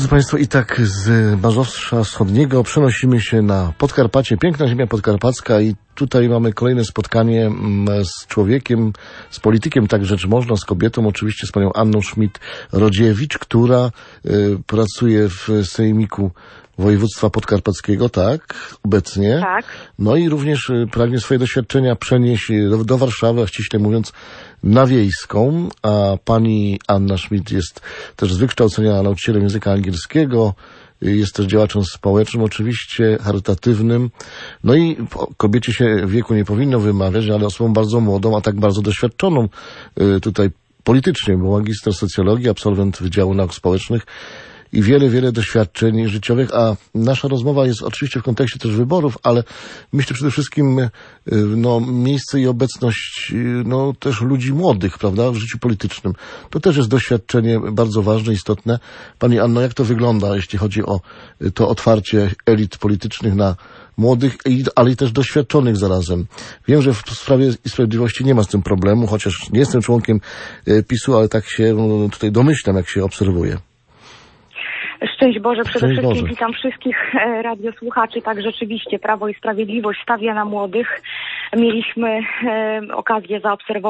Drodzy Państwo, i tak z Mazowsza Wschodniego przenosimy się na Podkarpacie, piękna ziemia podkarpacka, i tutaj mamy kolejne spotkanie z człowiekiem, z politykiem, tak rzecz można, z kobietą, oczywiście z panią Anną Schmidt-Rodziewicz, która pracuje w Sejmiku Województwa Podkarpackiego, tak, obecnie. Tak. No i również pragnie swoje doświadczenia przenieść do Warszawy, a ściśle mówiąc na Wiejską, a pani Anna Schmidt jest też z wykształcenia nauczycielem języka angielskiego, jest też działaczem społecznym, oczywiście charytatywnym. No i kobiecie się wieku nie powinno wymawiać, ale osobą bardzo młodą, a tak bardzo doświadczoną tutaj politycznie, bo magister socjologii, absolwent Wydziału Nauk Społecznych i wiele doświadczeń życiowych, a nasza rozmowa jest oczywiście w kontekście też wyborów, ale myślę przede wszystkim miejsce i obecność też ludzi młodych, prawda, w życiu politycznym. To też jest doświadczenie bardzo ważne, istotne. Pani Anno, jak to wygląda, jeśli chodzi o to otwarcie elit politycznych na młodych, ale i też doświadczonych zarazem? Wiem, że w Prawie i Sprawiedliwości nie ma z tym problemu, chociaż nie jestem członkiem PiS-u, ale tak się tutaj domyślam, jak się obserwuje. Szczęść Boże, przede Szczęść wszystkim Boże. witam wszystkich radiosłuchaczy. Tak, rzeczywiście Prawo i Sprawiedliwość stawia na młodych. Mieliśmy okazję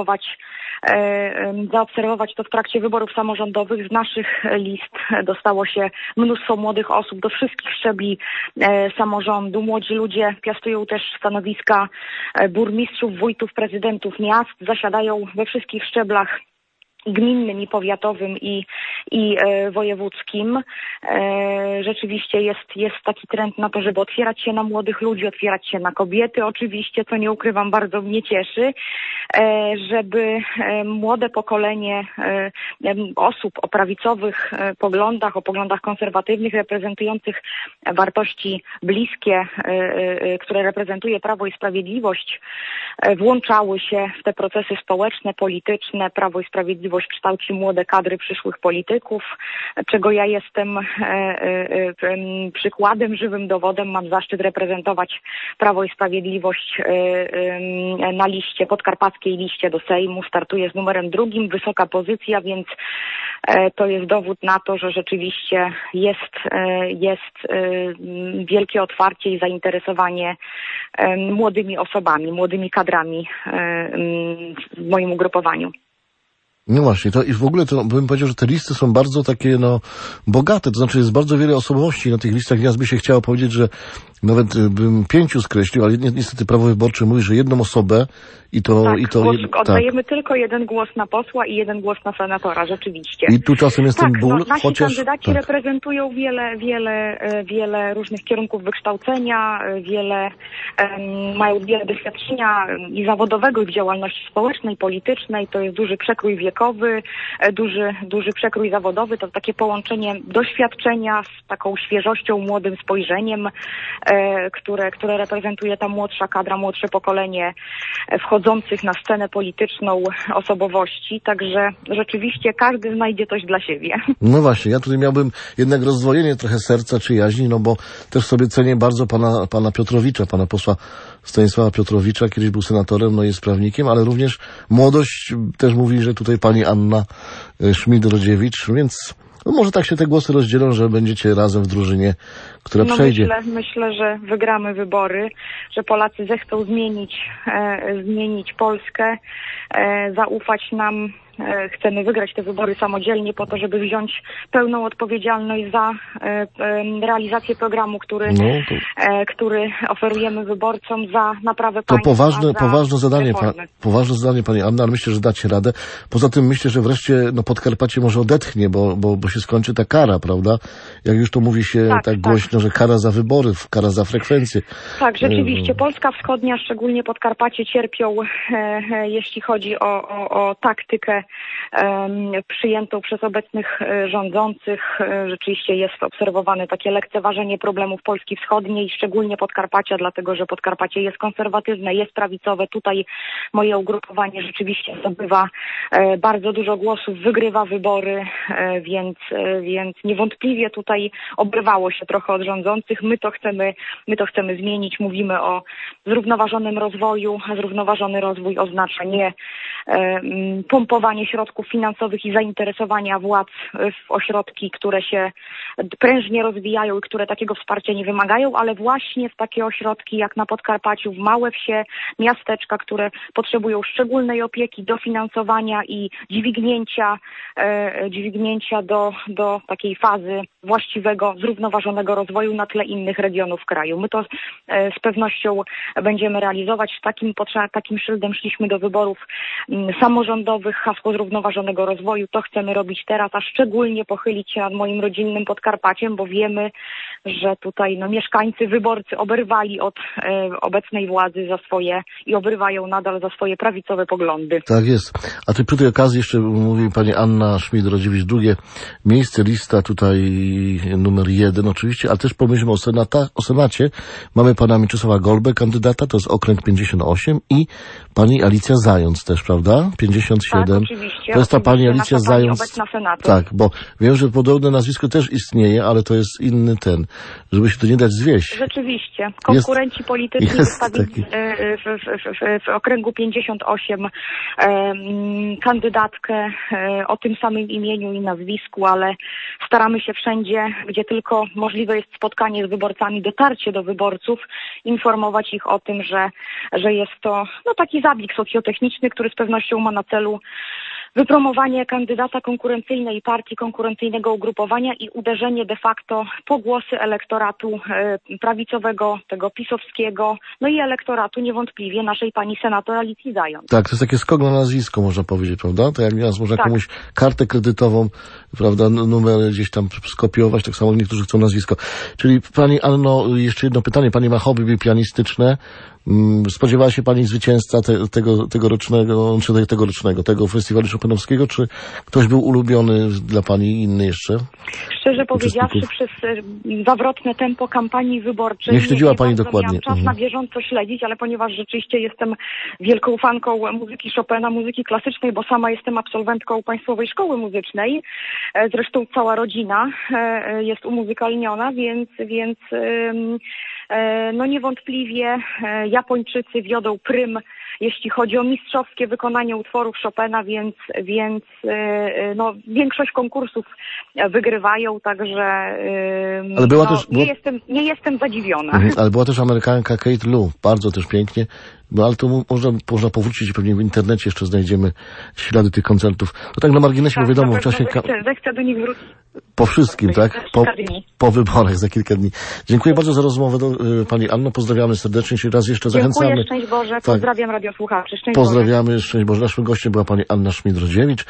zaobserwować to w trakcie wyborów samorządowych. Z naszych list dostało się mnóstwo młodych osób do wszystkich szczebli samorządu. Młodzi ludzie piastują też stanowiska burmistrzów, wójtów, prezydentów miast, zasiadają we wszystkich szczeblach gminnym i powiatowym i wojewódzkim. Rzeczywiście jest taki trend na to, żeby otwierać się na młodych ludzi, otwierać się na kobiety oczywiście, co nie ukrywam, bardzo mnie cieszy, żeby młode pokolenie osób o prawicowych poglądach, o poglądach konserwatywnych, reprezentujących wartości bliskie, które reprezentuje Prawo i Sprawiedliwość, włączały się w te procesy społeczne, polityczne. Prawo i Sprawiedliwość kształci młode kadry przyszłych polityków, czego ja jestem przykładem, żywym dowodem. Mam zaszczyt reprezentować Prawo i Sprawiedliwość na liście, podkarpackiej liście do Sejmu. Startuję z numerem 2, wysoka pozycja, więc to jest dowód na to, że rzeczywiście jest wielkie otwarcie i zainteresowanie młodymi osobami, młodymi kadrami w moim ugrupowaniu. No właśnie, to i w ogóle to bym powiedział, że te listy są bardzo takie, bogate, to znaczy jest bardzo wiele osobowości na tych listach. Nieraz by się chciało powiedzieć, że nawet bym 5 skreślił, ale niestety prawo wyborcze mówi, że jedną osobę oddajemy tylko 1 głos na posła i 1 głos na senatora, rzeczywiście. I tu czasem jest ten ból, nasi kandydaci reprezentują wiele różnych kierunków wykształcenia, mają wiele doświadczenia i zawodowego, i w działalności społecznej, politycznej. To jest duży przekrój wiekowy, duży przekrój zawodowy. To takie połączenie doświadczenia z taką świeżością, młodym spojrzeniem, które reprezentuje ta młodsza kadra, młodsze pokolenie wchodzących na scenę polityczną osobowości. Także rzeczywiście każdy znajdzie coś dla siebie. No właśnie, ja tutaj miałbym jednak rozdwojenie trochę serca czy jaźni, bo też sobie cenię bardzo pana Piotrowicza, pana posła Stanisława Piotrowicza, kiedyś był senatorem, jest prawnikiem, ale również młodość też mówi, że tutaj pani Anna Schmidt-Rodziewicz, więc może tak się te głosy rozdzielą, że będziecie razem w drużynie, która przejdzie. Myślę, że wygramy wybory, że Polacy zechcą zmienić Polskę, zaufać nam. Chcemy wygrać te wybory samodzielnie po to, żeby wziąć pełną odpowiedzialność za realizację programu, który oferujemy wyborcom, za naprawę państwa. To poważne zadanie, pani Anna, ale myślę, że dacie radę. Poza tym myślę, że wreszcie Podkarpacie może odetchnie, bo się skończy ta kara, prawda? Jak już to mówi się tak głośno, że kara za wybory, kara za frekwencję. Tak, rzeczywiście. Polska Wschodnia, szczególnie Podkarpacie, cierpią, jeśli chodzi o taktykę przyjętą przez obecnych rządzących. Rzeczywiście jest obserwowane takie lekceważenie problemów Polski Wschodniej, szczególnie Podkarpacia, dlatego że Podkarpacie jest konserwatywne, jest prawicowe. Tutaj moje ugrupowanie rzeczywiście zdobywa bardzo dużo głosów, wygrywa wybory, więc niewątpliwie tutaj obrywało się trochę od rządzących. My to chcemy zmienić. Mówimy o zrównoważonym rozwoju, a zrównoważony rozwój oznacza nie pompowanie pozyskiwanie środków finansowych i zainteresowania władz w ośrodki, które się prężnie rozwijają i które takiego wsparcia nie wymagają, ale właśnie w takie ośrodki jak na Podkarpaciu, w małe wsie, miasteczka, które potrzebują szczególnej opieki, dofinansowania i dźwignięcia do takiej fazy właściwego, zrównoważonego rozwoju na tle innych regionów kraju. My to z pewnością będziemy realizować. Takim szyldem szliśmy do wyborów samorządowych, hasło zrównoważonego rozwoju. To chcemy robić teraz, a szczególnie pochylić się nad moim rodzinnym Podkarpaciem, bo wiemy, że tutaj mieszkańcy, wyborcy oberwali od obecnej władzy i obrywają nadal za swoje prawicowe poglądy. Tak jest. A ty przy tej okazji jeszcze mówi pani Anna Schmidt-Rodziewicz, drugie miejsce, lista tutaj numer 1 oczywiście, ale też pomyślmy o Senacie. Mamy pana Mieczysława Golbę, kandydata, to jest okręg 58 i pani Alicja Zając też, prawda? 57. Tak, oczywiście. To jest ta pani Alicja Zając. Obecna senator. Tak, bo wiem, że podobne nazwisko też istnieje, ale to jest inny żeby się to nie dać zwieść. Rzeczywiście. Konkurenci polityczni wystawili w okręgu 58 kandydatkę o tym samym imieniu i nazwisku, ale staramy się wszędzie, gdzie tylko możliwe jest spotkanie z wyborcami, dotarcie do wyborców, informować ich o tym, że jest to taki zabieg socjotechniczny, który z pewnością ma na celu wypromowanie kandydata konkurencyjnej partii, konkurencyjnego ugrupowania i uderzenie de facto po głosy elektoratu prawicowego, tego pisowskiego, i elektoratu niewątpliwie naszej pani senator Alicji Zając. Tak, to jest takie skok na nazwisko, można powiedzieć, prawda? To jak nieraz można komuś kartę kredytową, prawda, numer gdzieś tam skopiować, tak samo niektórzy chcą nazwisko. Czyli pani Anno, jeszcze jedno pytanie, pani ma hobby pianistyczne. Spodziewała się pani zwycięzca tego festiwalu chopinowskiego, czy ktoś był ulubiony dla pani i inny jeszcze? Szczerze powiedziawszy, przez zawrotne tempo kampanii wyborczej nie śledziła pani dokładnie. Miałam czas na bieżąco śledzić, ale ponieważ rzeczywiście jestem wielką fanką muzyki Chopina, muzyki klasycznej, bo sama jestem absolwentką Państwowej Szkoły Muzycznej, zresztą cała rodzina jest umuzykalniona, więc niewątpliwie Japończycy wiodą prym, jeśli chodzi o mistrzowskie wykonanie utworów Chopina, więc większość konkursów wygrywają, także ale nie jestem zadziwiona. Ale była też Amerykanka Kate Lu, bardzo też pięknie. Ale to można powrócić i pewnie w internecie jeszcze znajdziemy ślady tych koncertów. To tak na marginesie, bo wiadomo, w czasie... Zechcę do nich wrócić. Po wszystkim, tak? Po wyborach za kilka dni. Dziękuję bardzo za rozmowę, pani Anno. Pozdrawiamy serdecznie. Raz jeszcze zachęcamy. Dziękuję, szczęść Boże. Pozdrawiam radiosłuchaczy. Pozdrawiamy, szczęść Boże. Naszym gościem była pani Anna Schmidt-Rodziewicz.